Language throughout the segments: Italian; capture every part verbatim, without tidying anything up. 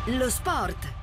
Lo sport.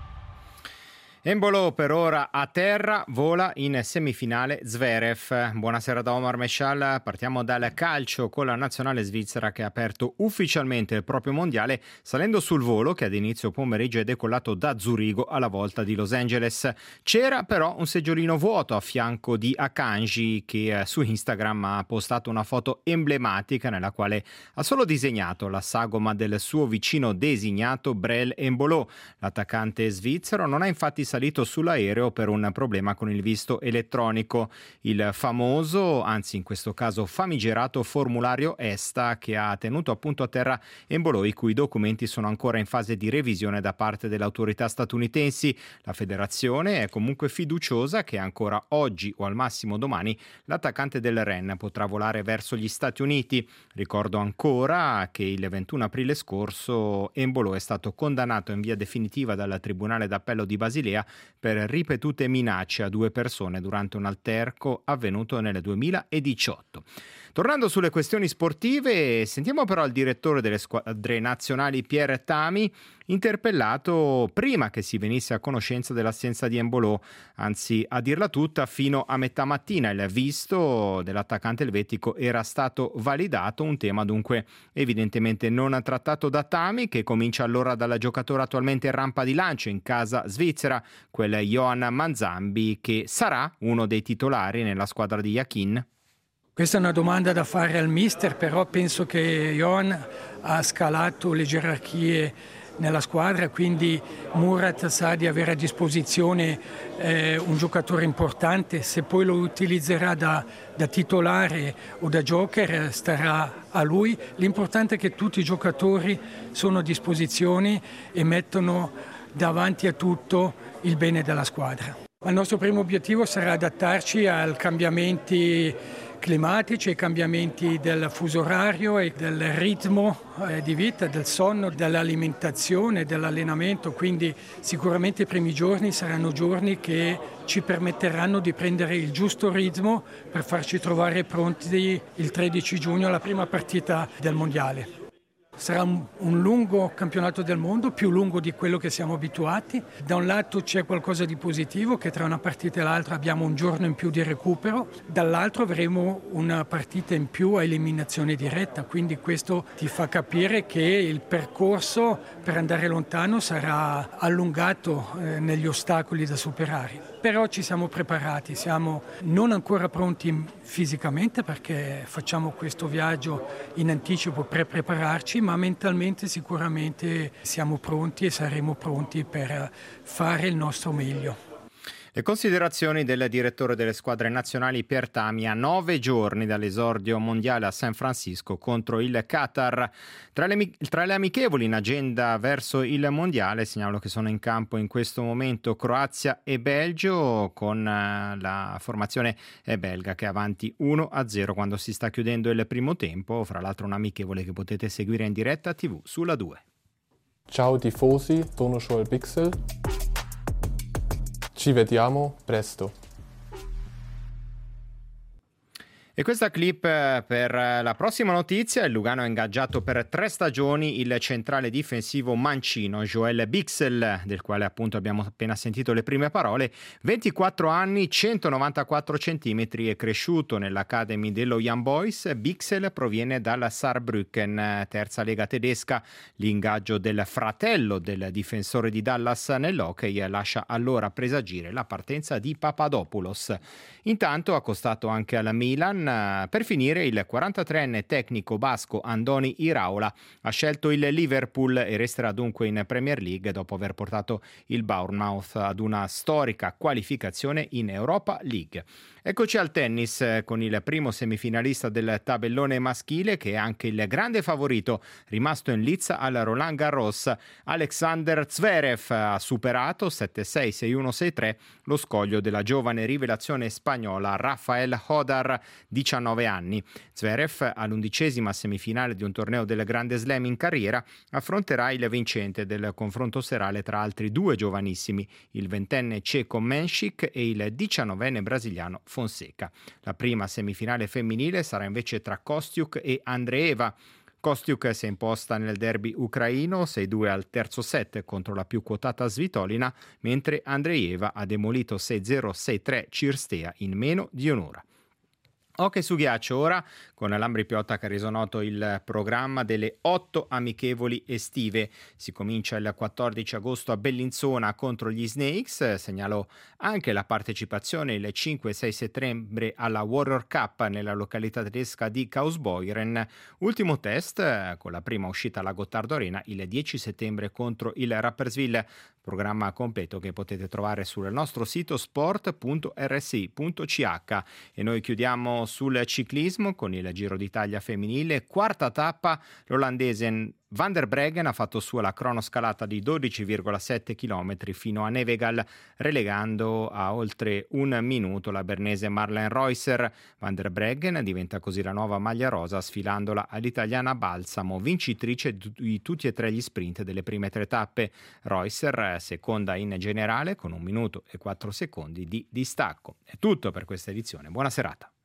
Embolo per ora a terra, vola in semifinale Zverev. Buonasera da Omar Meshal, partiamo dal calcio con la nazionale svizzera che ha aperto ufficialmente il proprio mondiale salendo sul volo che ad inizio pomeriggio è decollato da Zurigo alla volta di Los Angeles. C'era però un seggiolino vuoto a fianco di Akanji che su Instagram ha postato una foto emblematica nella quale ha solo disegnato la sagoma del suo vicino designato Brel Embolo. L'attaccante svizzero non ha infatti salito sull'aereo per un problema con il visto elettronico, il famoso, anzi in questo caso famigerato formulario ESTA che ha tenuto appunto a terra Embolo, i cui documenti sono ancora in fase di revisione da parte delle autorità statunitensi. La federazione è comunque fiduciosa che ancora oggi o al massimo domani l'attaccante del Rennes potrà volare verso gli Stati Uniti. Ricordo ancora che il ventuno aprile scorso Embolo è stato condannato in via definitiva dal Tribunale d'Appello di Basilea per ripetute minacce a due persone durante un alterco avvenuto nel duemiladiciotto. Tornando sulle questioni sportive, sentiamo però il direttore delle squadre nazionali Pierre Tami, interpellato prima che si venisse a conoscenza dell'assenza di Embolo, anzi a dirla tutta fino a metà mattina il visto dell'attaccante elvetico era stato validato, un tema dunque evidentemente non trattato da Tami, che comincia allora dal giocatore attualmente in rampa di lancio in casa svizzera, quel Johan Manzambi, che sarà uno dei titolari nella squadra di Yakin. Questa è una domanda da fare al mister, però penso che Johan ha scalato le gerarchie nella squadra, quindi Murat sa di avere a disposizione eh, un giocatore importante. Se poi lo utilizzerà da, da titolare o da joker starà a lui. L'importante è che tutti i giocatori sono a disposizione e mettono davanti a tutto il bene della squadra. Il nostro primo obiettivo sarà adattarci ai cambiamenti climatici, ai cambiamenti del fuso orario e del ritmo eh, di vita, del sonno, dell'alimentazione, dell'allenamento, quindi sicuramente i primi giorni saranno giorni che ci permetteranno di prendere il giusto ritmo per farci trovare pronti il tredici giugno alla prima partita del Mondiale. Sarà un, un lungo campionato del mondo, più lungo di quello che siamo abituati. Da un lato c'è qualcosa di positivo, che tra una partita e l'altra abbiamo un giorno in più di recupero, dall'altro avremo una partita in più a eliminazione diretta, quindi questo ti fa capire che il percorso per andare lontano sarà allungato eh, negli ostacoli da superare. Però ci siamo preparati, siamo non ancora pronti fisicamente perché facciamo questo viaggio in anticipo per prepararci, ma mentalmente sicuramente siamo pronti e saremo pronti per fare il nostro meglio. Le considerazioni del direttore delle squadre nazionali Pierre Tami a nove giorni dall'esordio mondiale a San Francisco contro il Qatar. Tra le, tra le amichevoli in agenda verso il mondiale segnalo che sono in campo in questo momento Croazia e Belgio, con la formazione belga che è avanti uno a zero quando si sta chiudendo il primo tempo. Fra l'altro un amichevole che potete seguire in diretta tivù sulla due. Ciao tifosi, sono Joel Bixel. Ci vediamo presto. E questa clip per la prossima notizia. Il Lugano ha ingaggiato per tre stagioni il centrale difensivo mancino Joel Bixel, del quale appunto abbiamo appena sentito le prime parole. ventiquattro anni, centonovantaquattro centimetri, è cresciuto nell'Academy dello Young Boys. Bixel proviene dalla Saarbrücken, terza lega tedesca. L'ingaggio del fratello del difensore di Dallas nell'hockey lascia allora presagire la partenza di Papadopoulos. Intanto ha costato anche alla Milan. Per finire, il quarantatreenne tecnico basco Andoni Iraola ha scelto il Liverpool e resterà dunque in Premier League dopo aver portato il Bournemouth ad una storica qualificazione in Europa League. Eccoci al tennis con il primo semifinalista del tabellone maschile, che è anche il grande favorito rimasto in lizza al Roland Garros. Alexander Zverev ha superato sette sei sei uno sei tre lo scoglio della giovane rivelazione spagnola Rafael Hodar, diciannove anni. Zverev, all'undicesima semifinale di un torneo del Grande Slam in carriera, affronterà il vincente del confronto serale tra altri due giovanissimi, il ventenne ceco Menšik e il diciannovenne brasiliano Fonseca. La prima semifinale femminile sarà invece tra Kostiuk e Andreeva. Kostiuk si è imposta nel derby ucraino sei due al terzo set contro la più quotata Svitolina, mentre Andreeva ha demolito sei zero sei tre Cirstea in meno di un'ora. Hockey su ghiaccio ora, con Lambri Piotta che ha reso noto il programma delle otto amichevoli estive. Si comincia il quattordici agosto a Bellinzona contro gli Snakes. Segnalo anche la partecipazione il cinque e sei settembre alla Warrior Cup nella località tedesca di Kausbeuren. Ultimo test con la prima uscita alla Gottardo Arena il dieci settembre contro il Rapperswil. Programma completo che potete trovare sul nostro sito sport punto r s i punto c h. E noi chiudiamo sul ciclismo con il Giro d'Italia femminile. Quarta tappa, l'olandese Van der Breggen ha fatto sua la cronoscalata di dodici virgola sette chilometri fino a Nevegal, relegando a oltre un minuto la bernese Marlen Reusser. Van der Breggen diventa così la nuova maglia rosa, sfilandola all'italiana Balsamo, vincitrice di tutti e tre gli sprint delle prime tre tappe. Reusser seconda in generale con un minuto e quattro secondi di distacco. È tutto per questa edizione, buona serata.